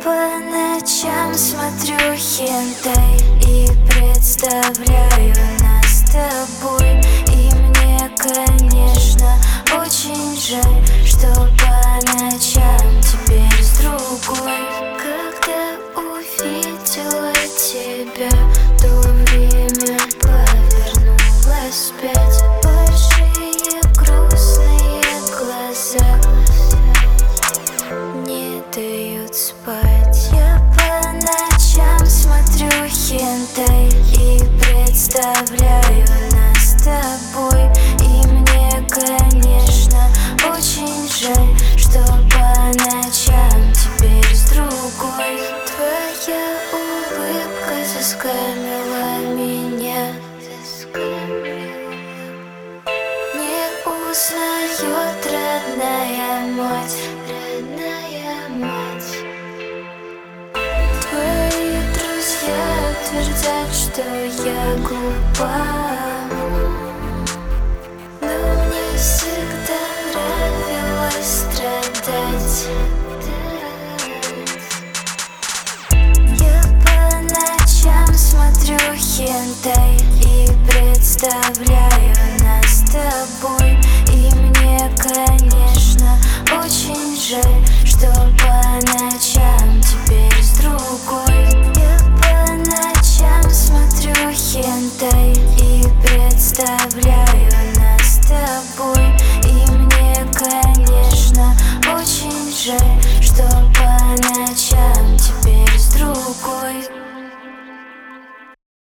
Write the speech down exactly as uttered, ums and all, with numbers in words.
по ночам смотрю хентай и представляю нас с тобой. И мне, конечно, очень жаль, что по ночам теперь с другой. Когда увидела тебя, то время повернулось вспять. Большие грустные глаза не дают спать. Я по ночам смотрю хентай и представляю нас с тобой. И мне, конечно, очень жаль, что по ночам теперь с другой. Твоя улыбка заскамила меня, не узнает родная мать, родная мать. Твои друзья твердят, что я глупа, но мне всегда нравилось страдать. Я по ночам смотрю хентай и представляю нас с тобой.